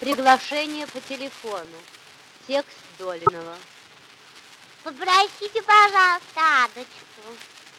Приглашение по телефону. Текст Долинова. Попросите, пожалуйста, Адочку.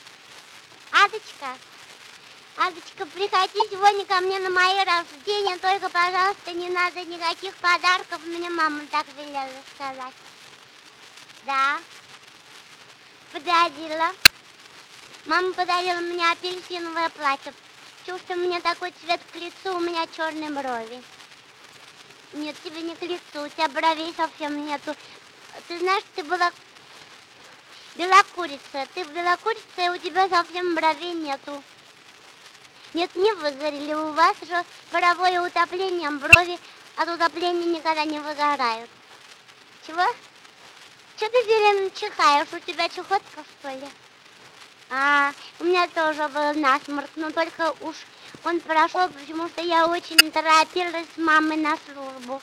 Адочка, приходи сегодня ко мне на мои рождения, только, пожалуйста, не надо никаких подарков, мне мама так велела сказать. Да, подарила. Мама подарила мне апельсиновое платье. Чего, что у меня такой цвет к лицу, у меня черные брови. Нет, тебе не к лицу, у тебя бровей совсем нету. Ты знаешь, ты была белокурица. Ты белокурица, и у тебя совсем бровей нету. Нет, не выгорели. У вас же паровое утопление, брови от утопления никогда не выгорают. Чего? Чего ты все время чихаешь? У тебя чехотка, что ли? У меня тоже был насморк, но только уж он прошел, потому что я очень торопилась с мамой на службу.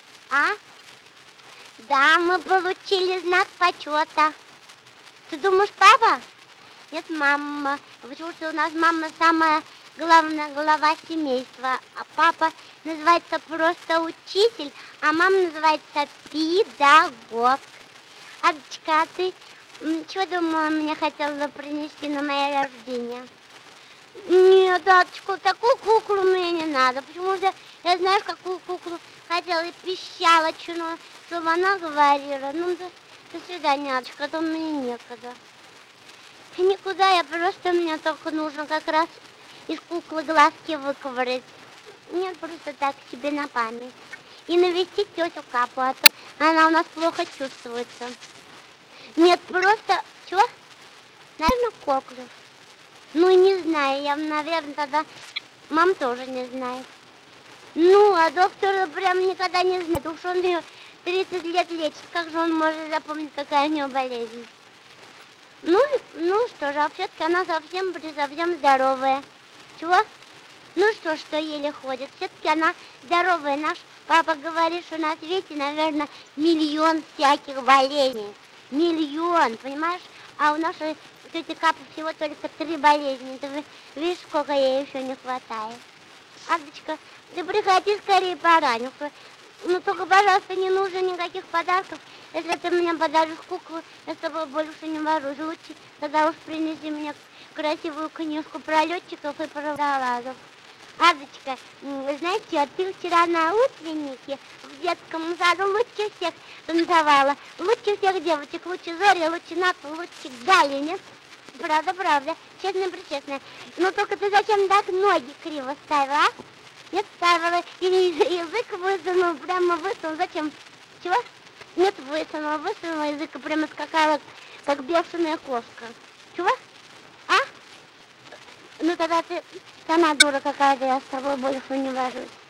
Да, мы получили знак почета. Ты думаешь, папа? Нет, мама. Потому что у нас мама самая главная глава семейства. А папа называется просто учитель, а мама называется педагог. Адочка, а ты чего, думала, мне хотела принести на мое рождение? Нет, Адочка, такую куклу мне не надо. Потому что я, знаешь, какую куклу хотела и пищала, чтобы она говорила. Ну, до свидания, Адочка, а то мне некогда. И никуда, мне только нужно как раз из куклы глазки выковырять. Нет, просто так себе на память. И навестить тетю Капу, а то она у нас плохо чувствуется. Нет, просто... Чего? Наверное, Коклюш. Ну, не знаю, я, наверное, тогда... Мам тоже не знает. Ну, а доктор прям никогда не знает. Уж он ее 30 лет лечит. Как же он может запомнить, какая у него болезнь? Ну что же, а все-таки она совсем здоровая. Чего? Ну что еле ходит. Все-таки она здоровая. Наш папа говорит, что на свете, наверное, миллион всяких болезней. Миллион, понимаешь? А у нашей тети Капы всего только 3 болезни. Ты видишь, сколько ей еще не хватает. Адочка, ты приходи скорее пораньше. Ну только, пожалуйста, не нужно никаких подарков. Если ты мне подаришь куклу, я с тобой больше не воруюсь. Лучше тогда уж принеси мне красивую книжку про летчиков и про водолазов. Адочка, знаете, а ты вчера на утреннике в детском саду лучше всех танцевала. Лучше всех девочек, лучше Зори, лучше Нату, лучше Гали, нет? Правда, честно-причестно. Но только ты зачем так ноги криво ставила, а? Нет, ставила, и язык высунул, прямо высунул. Зачем? Чего? Нет, высунула язык и прямо скакала, как бешеная кошка. Чего? Ну тогда ты сама дура какая-то, я с тобой больше не вожусь.